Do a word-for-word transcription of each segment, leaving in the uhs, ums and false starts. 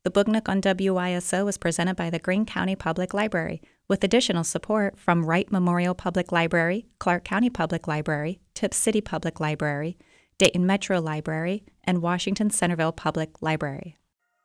The Book Nook on W Y S O is presented by the Greene County Public Library, with additional support from Wright Memorial Public Library, Clark County Public Library, Tipp City Public Library, Dayton Metro Library, and Washington Centerville Public Library.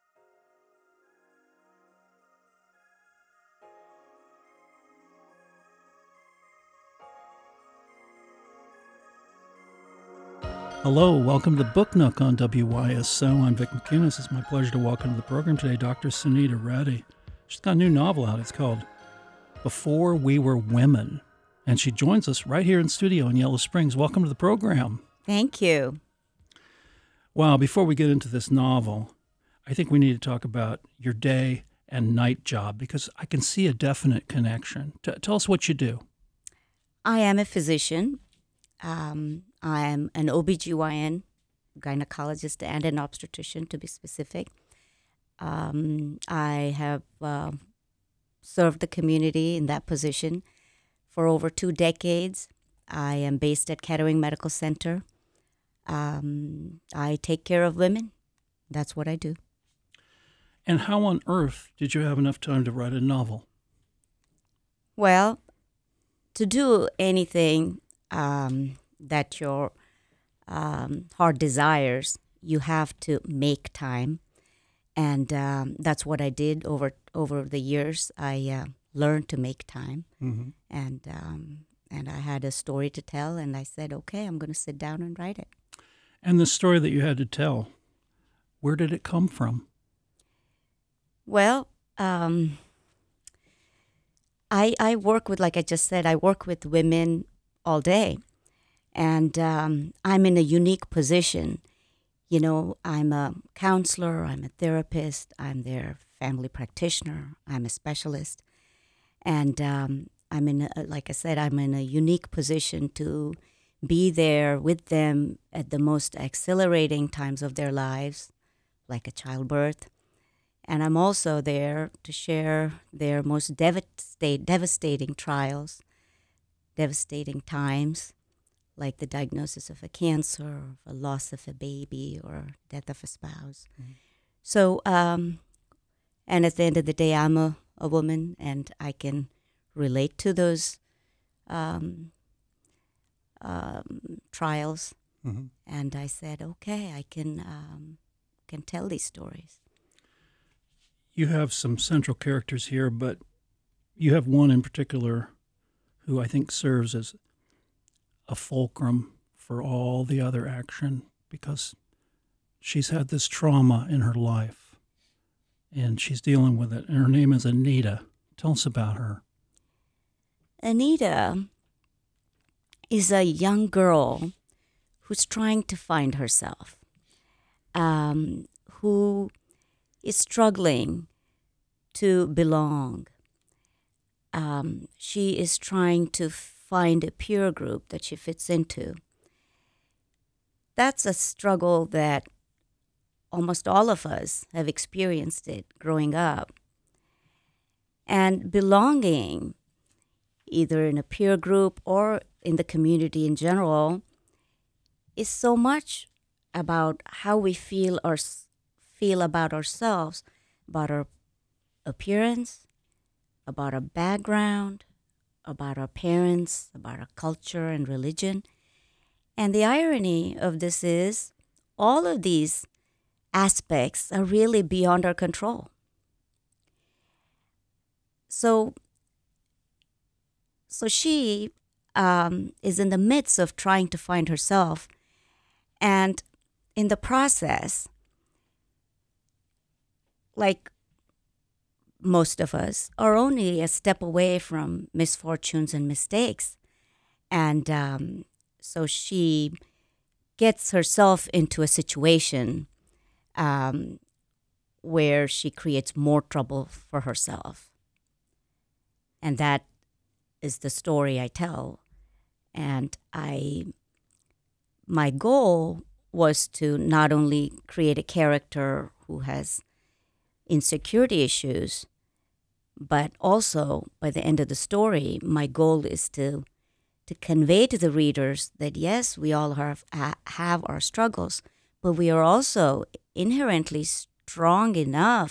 Hello, welcome to Book Nook on W Y S O. I'm Vic McInnes. It's my pleasure to welcome to the program today Doctor Sunita Reddy. She's got a new novel out. It's called Before We Were Women. And she joins us right here in studio in Yellow Springs. Welcome to the program. Thank you. Wow, before we get into this novel, I think we need to talk about your day and night job because I can see a definite connection. T- tell us what you do. I am a physician. Um, I am an O B G Y N, gynecologist and an obstetrician, to be specific. Um, I have uh, served the community in that position for over two decades. I am based at Kettering Medical Center. Um, I take care of women. That's what I do. And how on earth did you have enough time to write a novel? Well, to do anything um, that your um, heart desires, you have to make time. And um, that's what I did over over the years. I uh, learned to make time. Mm-hmm. And um, and I had a story to tell, and I said, okay, I'm going to sit down and write it. And the story that you had to tell, where did it come from? Well, um, I I work with, like I just said, I work with women all day. And um, I'm in a unique position. You know, I'm a counselor, I'm a therapist, I'm their family practitioner, I'm a specialist. And um, I'm in, a, like I said, I'm in a unique position to be there with them at the most exhilarating times of their lives, like a childbirth. And I'm also there to share their most devastate, devastating trials, devastating times, like the diagnosis of a cancer, or a loss of a baby, or death of a spouse. Mm-hmm. So, um, and at the end of the day, I'm a, a woman, and I can relate to those um, um, trials. Mm-hmm. And I said, okay, I can um, can tell these stories. You have some central characters here, but you have one in particular who I think serves as a fulcrum for all the other action because she's had this trauma in her life and she's dealing with it. And her name is Anita. Tell us about her. Anita is a young girl who's trying to find herself, um, who is struggling to belong. Um, she is trying to find a peer group that she fits into. That's a struggle that almost all of us have experienced it growing up. And belonging, either in a peer group or in the community in general, is so much about how we feel or feel about ourselves, about our appearance, about our background, about our parents, about our culture and religion. And the irony of this is all of these aspects are really beyond our control. So, so she um, is in the midst of trying to find herself. And in the process, like most of us, are only a step away from misfortunes and mistakes. And um, so she gets herself into a situation um, where she creates more trouble for herself. And that is the story I tell. And I, my goal was to not only create a character who has insecurity issues, but also by the end of the story, my goal is to to convey to the readers that yes, we all have have our struggles, but we are also inherently strong enough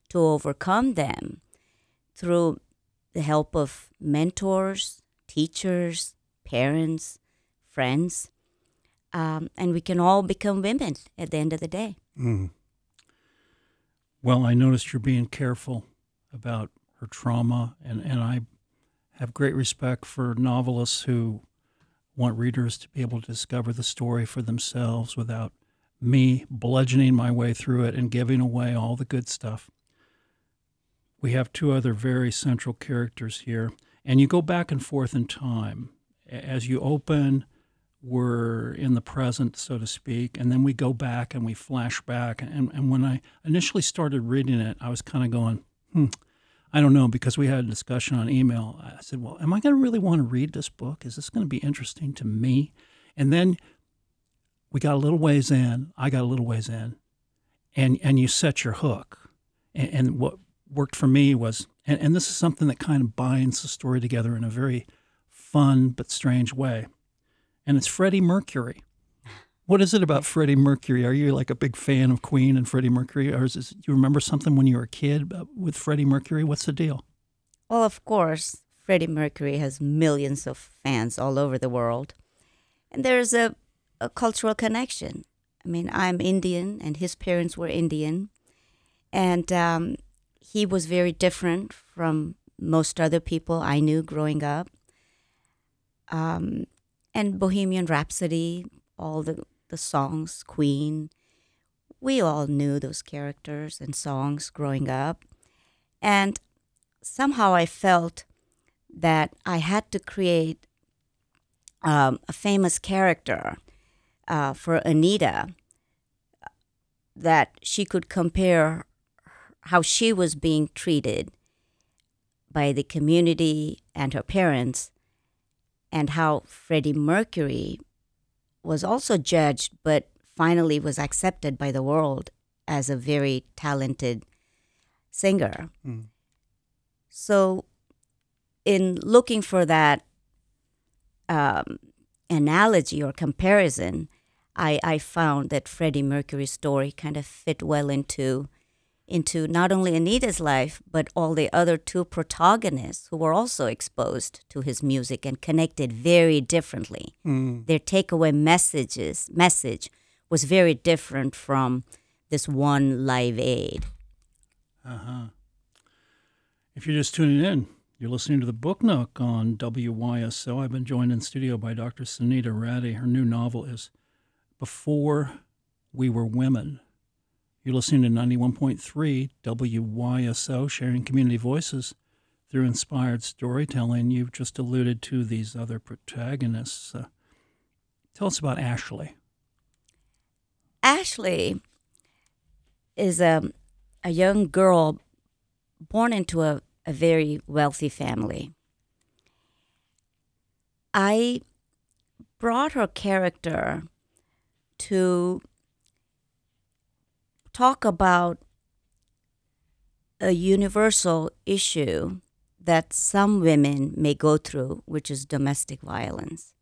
to overcome them through the help of mentors, teachers, parents, friends, um, and we can all become women at the end of the day. Mm. Well, I noticed you're being careful about her trauma, and, and I have great respect for novelists who want readers to be able to discover the story for themselves without me bludgeoning my way through it and giving away all the good stuff. We have two other very central characters here, and you go back and forth in time. As you open, we're in the present, so to speak, and then we go back and we flash back. And, and when I initially started reading it, I was kind of going, hmm, I don't know, because we had a discussion on email. I said, well, am I going to really want to read this book? Is this going to be interesting to me? And then we got a little ways in, I got a little ways in, and, and you set your hook. And, and what worked for me was, and, and this is something that kind of binds the story together in a very fun but strange way, and it's Freddie Mercury. What is it about Freddie Mercury? Are you like a big fan of Queen and Freddie Mercury, or is this, do you remember something when you were a kid with Freddie Mercury? What's the deal? Well, of course, Freddie Mercury has millions of fans all over the world, and there's a, a cultural connection. I mean, I'm Indian, and his parents were Indian, and um, he was very different from most other people I knew growing up. Um, and Bohemian Rhapsody, all the, the songs, Queen, we all knew those characters and songs growing up. And somehow I felt that I had to create um, a famous character uh, for Anita, that she could compare how she was being treated by the community and her parents, and how Freddie Mercury was also judged, but finally was accepted by the world as a very talented singer. Mm. So in looking for that um, analogy or comparison, I, I found that Freddie Mercury's story kind of fit well into into not only Anita's life, but all the other two protagonists who were also exposed to his music and connected very differently. Mm. Their takeaway messages message was very different from this one Live Aid. Uh-huh. If you're just tuning in, you're listening to the Book Nook on W Y S O. I've been joined in studio by Doctor Sunita Reddy. Her new novel is Before We Were Women. You're listening to ninety-one point three W Y S O, sharing community voices through inspired storytelling. You've just alluded to these other protagonists. Uh, tell us about Ashley. Ashley is a, a young girl born into a, a very wealthy family. I brought her character to talk about a universal issue that some women may go through, which is domestic violence.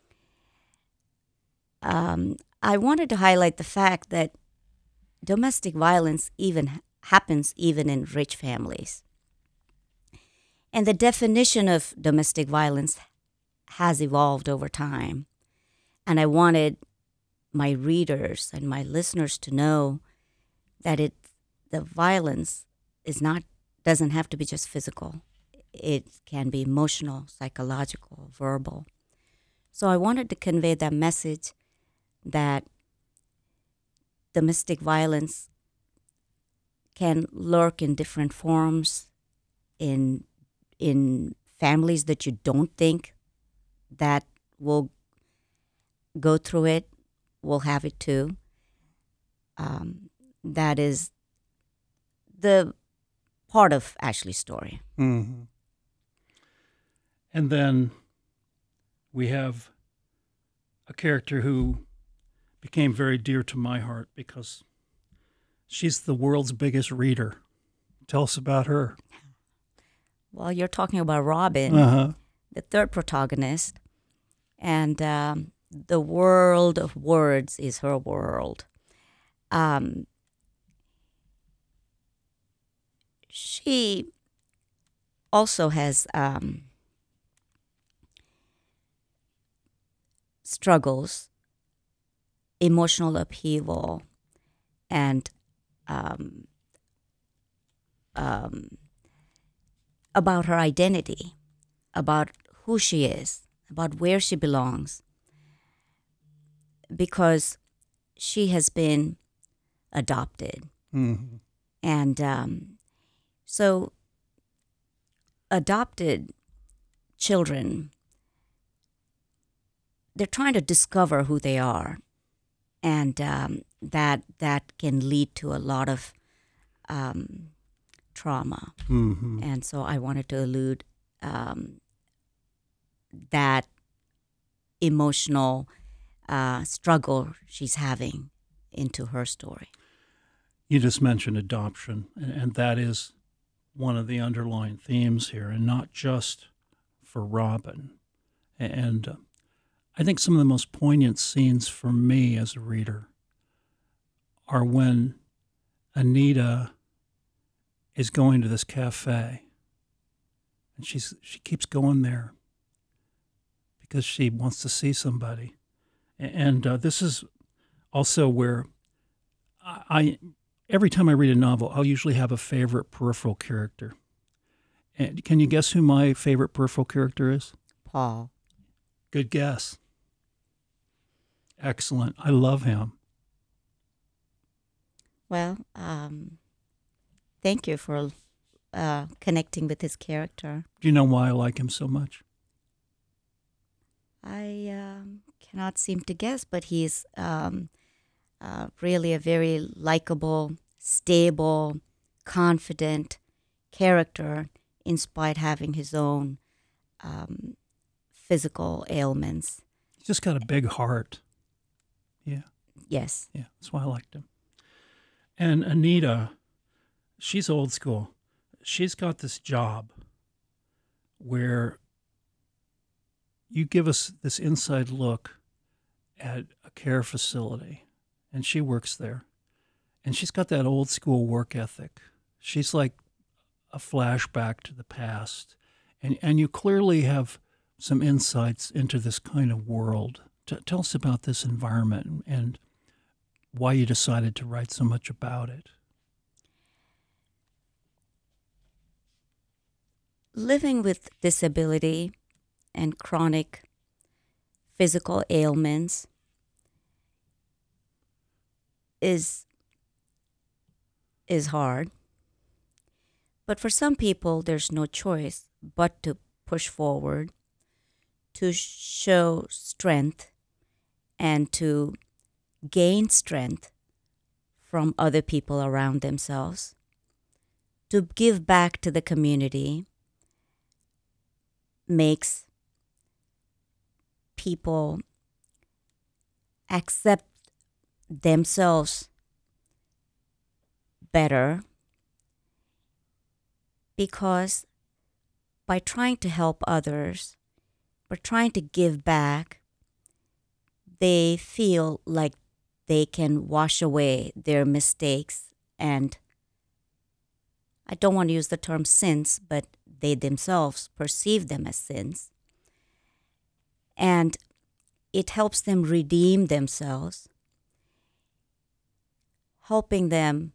Um, I wanted to highlight the fact that domestic violence even happens even in rich families. And the definition of domestic violence has evolved over time. And I wanted my readers and my listeners to know that it the violence is not doesn't have to be just physical. It can be emotional, psychological, verbal. So I wanted to convey that message that domestic violence can lurk in different forms, in in families that you don't think that will go through it, will have it too. Um, that is the part of Ashley's story. Mm-hmm. And then we have a character who became very dear to my heart because she's the world's biggest reader. Tell us about her. Well, you're talking about Robin, uh-huh. the third protagonist, and um, the world of words is her world. Um, she also has um, struggles, emotional upheaval, and um, um, about her identity, about who she is, about where she belongs, because she has been adopted. Mm-hmm. And um, so adopted children, they're trying to discover who they are. And um, that that can lead to a lot of um, trauma. Mm-hmm. And so I wanted to allude um, that emotional uh, struggle she's having into her story. You just mentioned adoption, and, and that is one of the underlying themes here, and not just for Robin. And uh, I think some of the most poignant scenes for me as a reader are when Anita is going to this cafe, and she's she keeps going there because she wants to see somebody. And uh, this is also where I, I every time I read a novel, I'll usually have a favorite peripheral character. And can you guess who my favorite peripheral character is? Paul. Good guess. Excellent. I love him. Well, um, thank you for uh, connecting with his character. Do you know why I like him so much? I um, cannot seem to guess, but he's um, uh, really a very likable, stable, confident character, in spite having his own um, physical ailments. He's just got a big heart. Yeah. Yes. Yeah, that's why I liked him. And Anita, she's old school. She's got this job where you give us this inside look at a care facility, and she works there. And she's got that old school work ethic. She's like a flashback to the past. And, and you clearly have some insights into this kind of world. T- tell us about this environment and why you decided to write so much about it. Living with disability and chronic physical ailments is is hard. But for some people, there's no choice but to push forward, to show strength, and to gain strength from other people around themselves, to give back to the community makes people accept themselves better, because by trying to help others, by trying to give back, they feel like they can wash away their mistakes and, I don't want to use the term sins, but they themselves perceive them as sins. And it helps them redeem themselves, helping them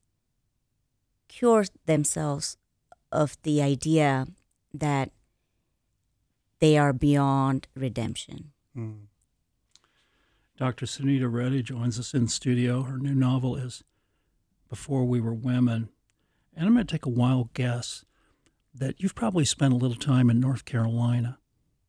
cure themselves of the idea that they are beyond redemption. Mm. Doctor Sunita Reddy joins us in studio. Her new novel is Before We Were Women. And I'm going to take a wild guess that you've probably spent a little time in North Carolina.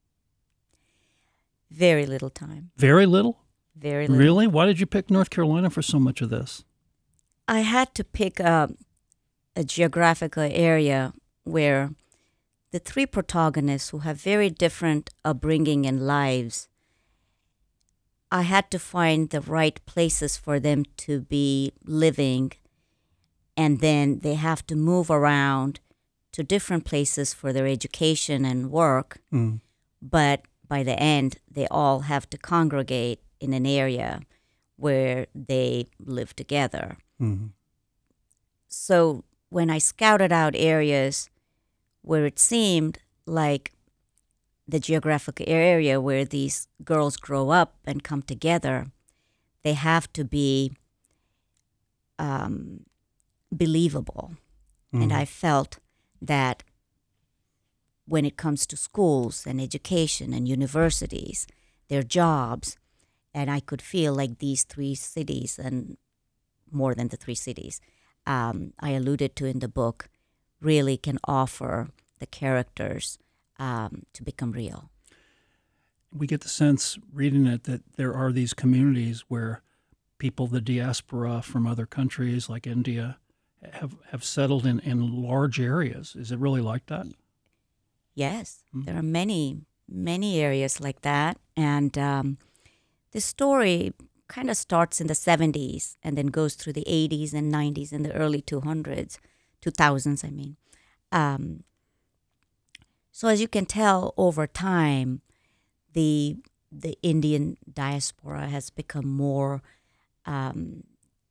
Very little time. Very little? Very little. Really? Why did you pick North Carolina for so much of this? I had to pick a, a geographical area where the three protagonists, who have very different upbringing and lives, I had to find the right places for them to be living, and then they have to move around to different places for their education and work. Mm. But by the end, they all have to congregate in an area where they live together. Mm-hmm. So when I scouted out areas where it seemed like the geographic area where these girls grow up and come together, they have to be um, believable. Mm-hmm. And I felt that when it comes to schools and education and universities, their jobs, and I could feel like these three cities, and more than the three cities um, I alluded to in the book, really can offer the characters um, to become real. We get the sense, reading it, that there are these communities where people, the diaspora from other countries like India, have, have settled in, in large areas. Is it really like that? Yes, Mm. there are many, many areas like that. And um, the story kind of starts in the seventies and then goes through the eighties and nineties and the early two hundreds, two thousands, I mean. Um, so as you can tell, over time, the the Indian diaspora has become more um,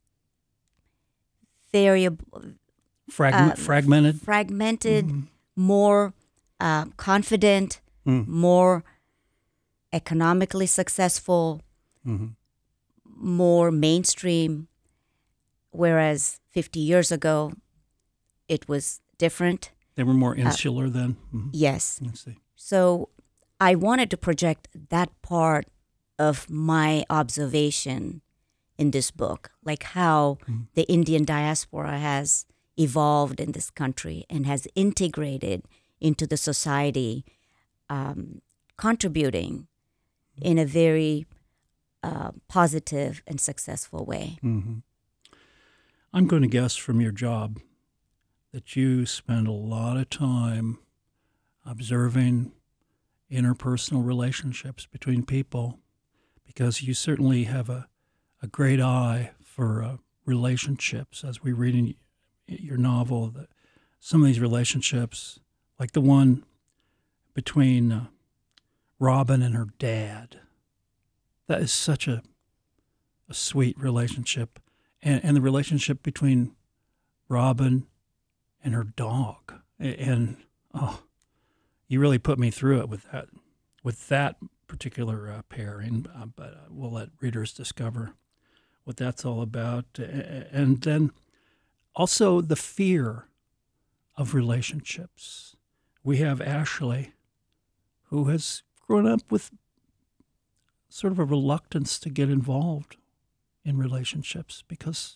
variable, Fragment, uh, fragmented? fragmented, Mhm. more uh, confident, Mm. more economically successful, Mhm. more mainstream. Whereas fifty years ago, it was different. They were more insular then? Mhm. Yes. I see. So I wanted to project that part of my observation in this book, like how Mhm. the Indian diaspora has evolved in this country and has integrated into the society, um, contributing in a very uh, positive and successful way. Mhm. I'm going to guess from your job that you spend a lot of time observing interpersonal relationships between people, because you certainly have a, a great eye for uh, relationships. As we read in your novel, that some of these relationships, like the one between uh, Robin and her dad, that is such a, a sweet relationship. And, and the relationship between Robin and her dog. And, and oh, you really put me through it with that, with that particular uh, pairing. Uh, but uh, we'll let readers discover what that's all about. And then also the fear of relationships. We have Ashley, who has grown up with sort of a reluctance to get involved in relationships, because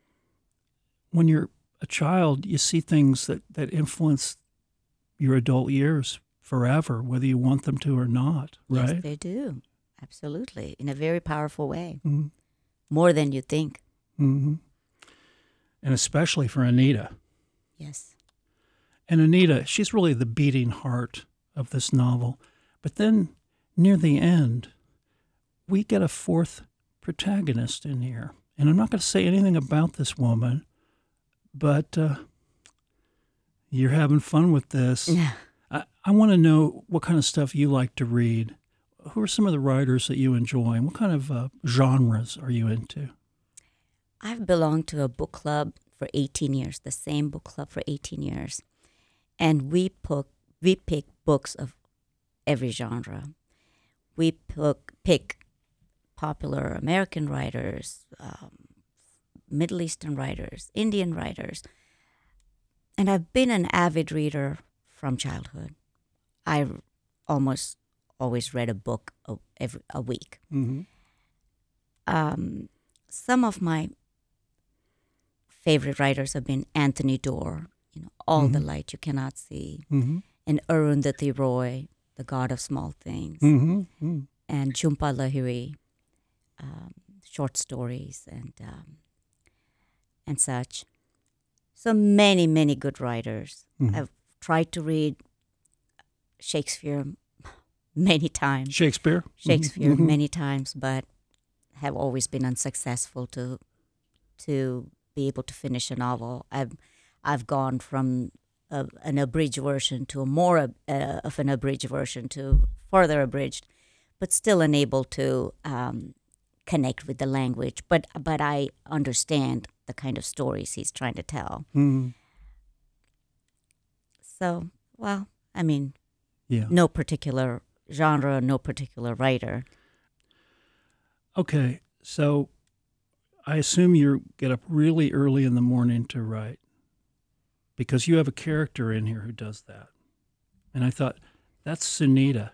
when you're a child, you see things that, that influence your adult years forever, whether you want them to or not, right? Yes, they do. Absolutely. In a very powerful way. Mm-hmm. More than you think. Mm-hmm. And especially for Anita. Yes. And Anita, she's really the beating heart of this novel. But then near the end, we get a fourth protagonist in here. And I'm not going to say anything about this woman, but uh, you're having fun with this. Yeah. I, I want to know what kind of stuff you like to read. Who are some of the writers that you enjoy? And what kind of uh, genres are you into? I've belonged to a book club for eighteen years, the same book club for eighteen years. And we pick, we pick books of every genre. We pick, pick popular American writers, um, Middle Eastern writers, Indian writers. And I've been an avid reader from childhood. I almost always read a book a, every, a week. Mm-hmm. Um, some of my favorite writers have been Anthony Doerr, you know, All Mm-hmm. the Light You Cannot See, Mm-hmm. and Arundhati Roy, The God of Small Things, Mm-hmm. Mm-hmm. and Jhumpa Lahiri, um, short stories and um, and such. So many, many good writers. Mm-hmm. I've tried to read Shakespeare many times. Shakespeare? Shakespeare Mhm. many times, but have always been unsuccessful to to be able to finish a novel. I've I've gone from a, an abridged version to a more uh, of an abridged version to further abridged, but still unable to um, connect with the language. But but I understand the kind of stories he's trying to tell. Mhm. So, well, I mean, Yeah. no particular genre, no particular writer. Okay, so I assume you get up really early in the morning to write because you have a character in here who does that. And I thought, that's Sunita.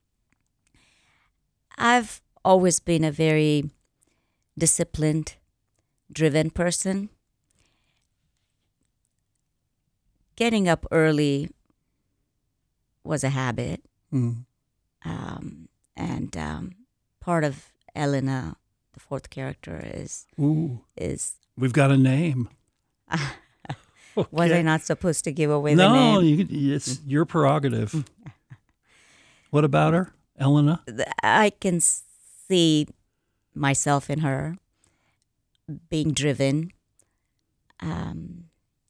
I've always been a very disciplined, driven person. Getting up early was a habit. Mm. Um, and um, part of Elena, the fourth character, is Ooh, is we've got a name. was Okay. I not supposed to give away no, the name? you could- it's your prerogative. What about her, Elena? Th- I can see myself in her being driven. Um,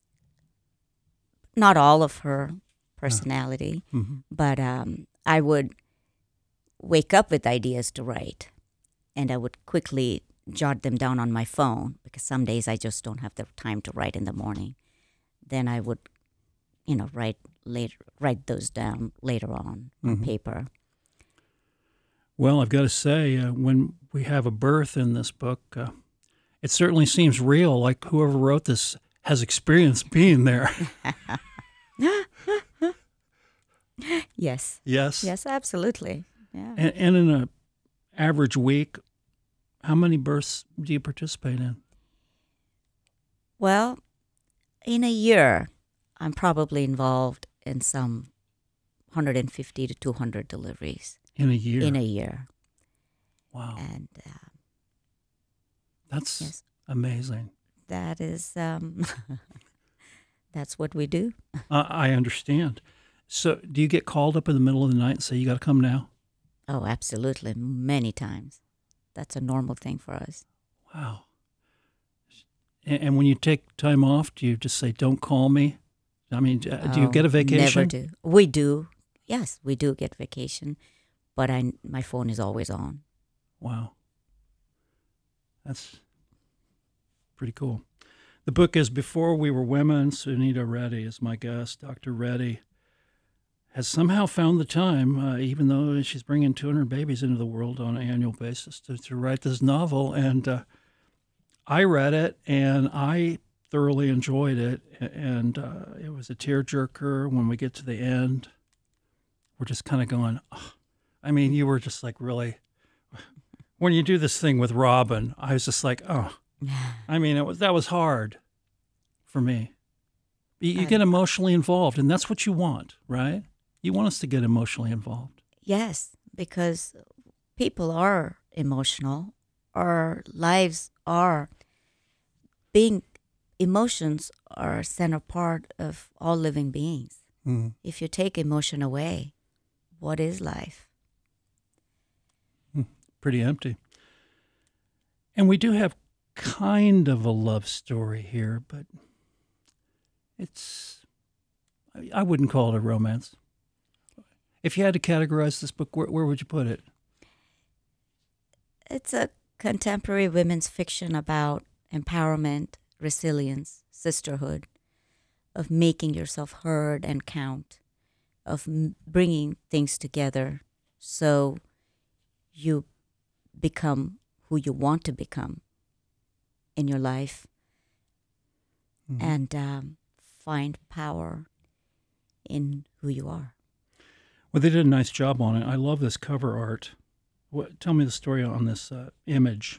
not all of her personality, Mhm. but um, I would wake up with ideas to write, and I would quickly jot them down on my phone because some days I just don't have the time to write in the morning. Then I would, you know, write later, write those down later on on Mhm. paper. Well, I've got to say, uh, when we have a birth in this book, uh, it certainly seems real, like whoever wrote this has experience being there. Yes, Yes? yes, absolutely. Yeah. And, and in an average week, how many births do you participate in? Well, in a year, I'm probably involved in some one hundred fifty to two hundred deliveries In a year? in a year. Wow. And uh, That's yes, amazing. that is, um, that's what we do. Uh, I understand. So do you get called up in the middle of the night and say, you got to come now? Oh, absolutely. Many times. That's a normal thing for us. Wow. And, and when you take time off, do you just say, don't call me? I mean, d- do you Oh, get a vacation? Never do. We do. Yes, we do get vacation, but I, my phone is always on. Wow. That's pretty cool. The book is Before We Were Women. Sunita Reddy is my guest. Doctor Reddy has somehow found the time, uh, even though she's bringing two hundred babies into the world on an annual basis, to, to write this novel. And uh, I read it, and I thoroughly enjoyed it. And uh, it was a tearjerker when we get to the end. We're just kind of going, oh. I mean, you were just like really, when you do this thing with Robin, I was just like, oh, I mean, it was that was hard for me. You, you get emotionally involved, and that's what you want, right? You want us to get emotionally involved. Yes, because people are emotional. Our lives are being, emotions are a center part of all living beings. Mm. If you take emotion away, what is life? Pretty empty. And we do have kind of a love story here, but it's, I- I wouldn't call it a romance. If you had to categorize this book, where, where would you put it? It's a contemporary women's fiction about empowerment, resilience, sisterhood, of making yourself heard and count, of m- bringing things together so you become who you want to become in your life Mhm. and um, find power in who you are. Well, they did a nice job on it. I love this cover art. What, tell me the story on this uh, image.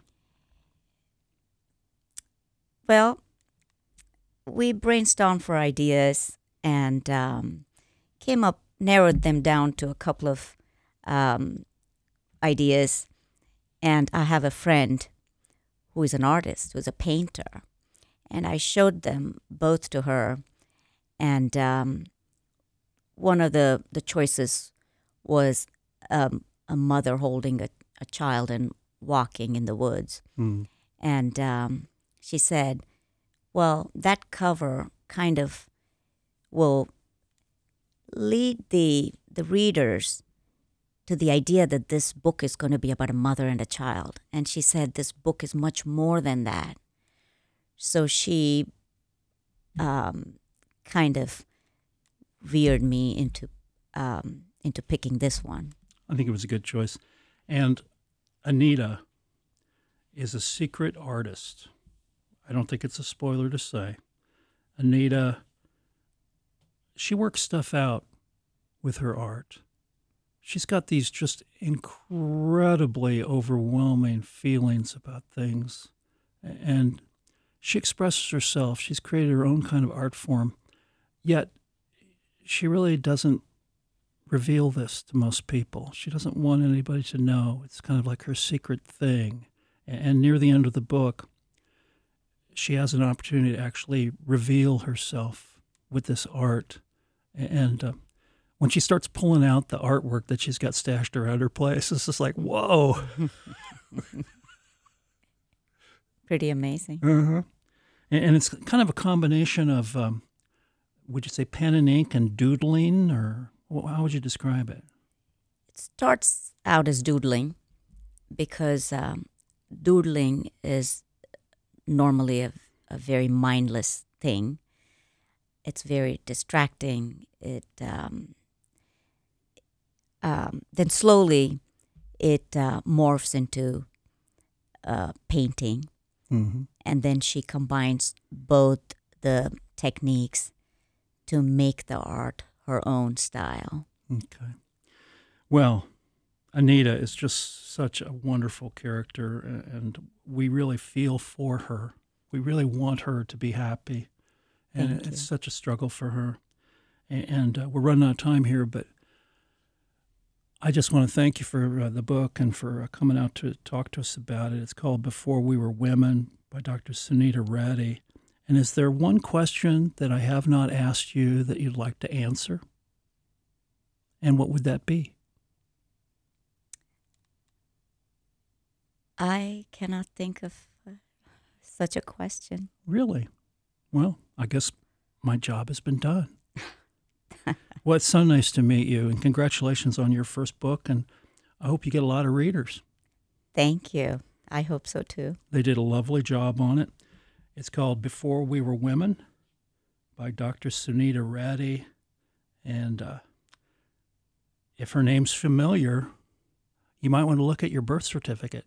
Well, we brainstormed for ideas and um, came up, narrowed them down to a couple of um, ideas. And I have a friend who is an artist, who's a painter. And I showed them both to her. And um, one of the, the choices was um, a mother holding a, a child and walking in the woods. Mm. And um, she said, well, that cover kind of will lead the the readers to the idea that this book is going to be about a mother and a child. And she said this book is much more than that. So she um, kind of veered me into um, into picking this one. I think it was a good choice. And Anita is a secret artist. I don't think it's a spoiler to say. Anita, she works stuff out with her art. She's got these just incredibly overwhelming feelings about things. And she expresses herself. She's created her own kind of art form. Yet she really doesn't reveal this to most people. She doesn't want anybody to know. It's kind of like her secret thing. And near the end of the book, she has an opportunity to actually reveal herself with this art. And uh, when she starts pulling out the artwork that she's got stashed around her place, it's just like, whoa. Pretty amazing. Uh-huh. And, and it's kind of a combination of, um, would you say pen and ink and doodling, or how would you describe it? It starts out as doodling because um, doodling is normally a, a very mindless thing. It's very distracting. It um, um, then slowly it uh, morphs into uh, painting, Mm-hmm. and then she combines both the techniques to make the art her own style. Okay. Well, Anita is just such a wonderful character, and we really feel for her. We really want her to be happy, and Thank it's you. such a struggle for her. And uh, we're running out of time here, but I just want to thank you for uh, the book and for uh, coming out to talk to us about it. It's called Before We Were Women by Doctor Sunita Reddy. And is there one question that I have not asked you that you'd like to answer? And what would that be? I cannot think of uh, such a question. Really? Well, I guess my job has been done. Well, it's so nice to meet you, and congratulations on your first book, and I hope you get a lot of readers. Thank you. I hope so too. They did a lovely job on it. It's called Before We Were Women by Doctor Sunita Reddy, and uh, if her name's familiar, you might want to look at your birth certificate.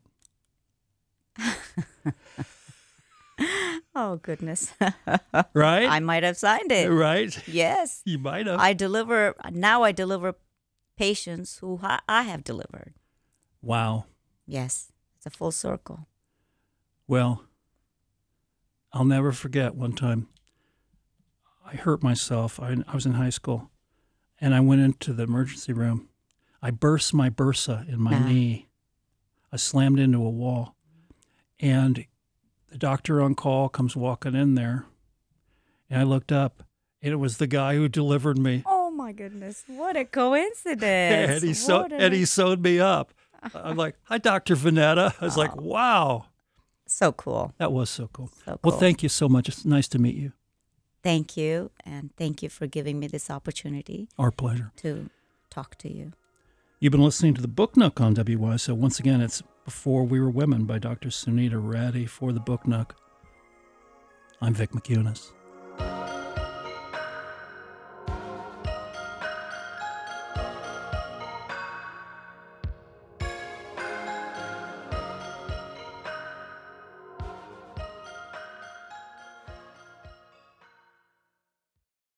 Oh, goodness. Right? I might have signed it. Right? Yes. You might have. I deliver, now I deliver patients who I, I have delivered. Wow. Yes. It's a full circle. Well, I'll never forget one time I hurt myself. I, I was in high school, and I went into the emergency room. I burst my bursa in my Ah. knee. I slammed into a wall, and the doctor on call comes walking in there, and I looked up, and it was the guy who delivered me. Oh, my goodness. What a coincidence. and he sew- What a- and he sewed me up. I'm like, "Hi, Doctor Vanetta." I was like, Oh. "Wow, So cool. that was so cool." So cool. Well, thank you so much. It's nice to meet you. Thank you. And thank you for giving me this opportunity Our pleasure. to talk to you. You've been listening to the Book Nook on W Y. So once again, it's Before We Were Women by Doctor Sunita Reddy for the Book Nook. I'm Vic McUnis.